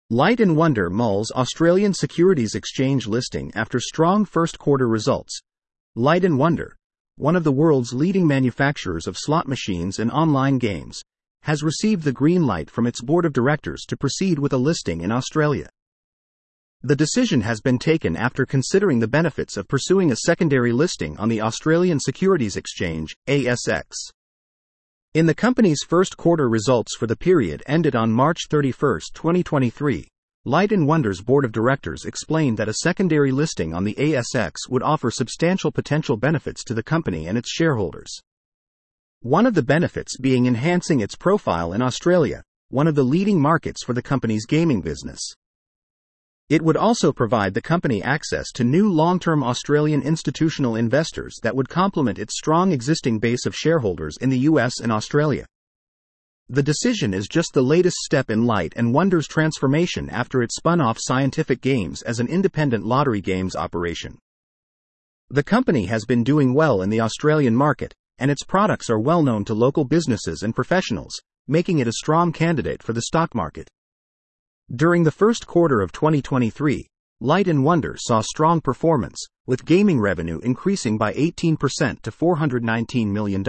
Light & Wonder mulls Australian Securities Exchange listing after strong first quarter results. Light & Wonder, one of the world's leading manufacturers of slot machines and online games, has received the green light from its board of directors to proceed with a listing in Australia. The decision has been taken after considering the benefits of pursuing a secondary listing on the Australian Securities Exchange, ASX. In the company's first quarter results for the period ended on March 31, 2023, Light & Wonder's board of directors explained that a secondary listing on the ASX would offer substantial potential benefits to the company and its shareholders. One of the benefits being enhancing its profile in Australia, one of the leading markets for the company's gaming business. It would also provide the company access to new long-term Australian institutional investors that would complement its strong existing base of shareholders in the US and Australia. The decision is just the latest step in Light & Wonder's transformation after it spun off Scientific Games as an independent lottery games operation. The company has been doing well in the Australian market, and its products are well known to local businesses and professionals, making it a strong candidate for the stock market. During the first quarter of 2023, Light & Wonder saw strong performance, with gaming revenue increasing by 18% to $419 million.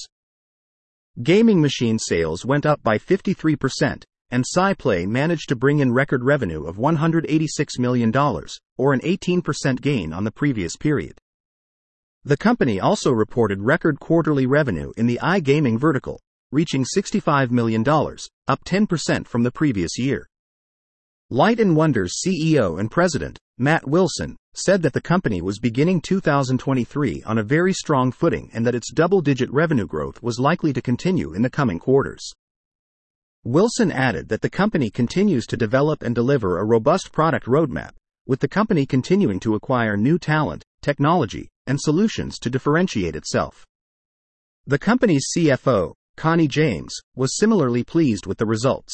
Gaming machine sales went up by 53%, and SciPlay managed to bring in record revenue of $186 million, or an 18% gain on the previous period. The company also reported record quarterly revenue in the iGaming vertical, reaching $65 million, up 10% from the previous year. Light & Wonder's CEO and president, Matt Wilson, said that the company was beginning 2023 on a very strong footing and that its double-digit revenue growth was likely to continue in the coming quarters. Wilson added that the company continues to develop and deliver a robust product roadmap, with the company continuing to acquire new talent, technology, and solutions to differentiate itself. The company's CFO, Connie James, was similarly pleased with the results.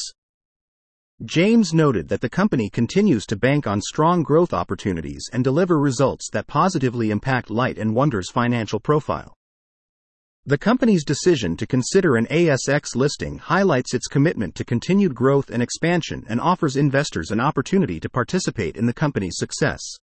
James noted that the company continues to bank on strong growth opportunities and deliver results that positively impact Light & Wonder's financial profile. The company's decision to consider an ASX listing highlights its commitment to continued growth and expansion and offers investors an opportunity to participate in the company's success.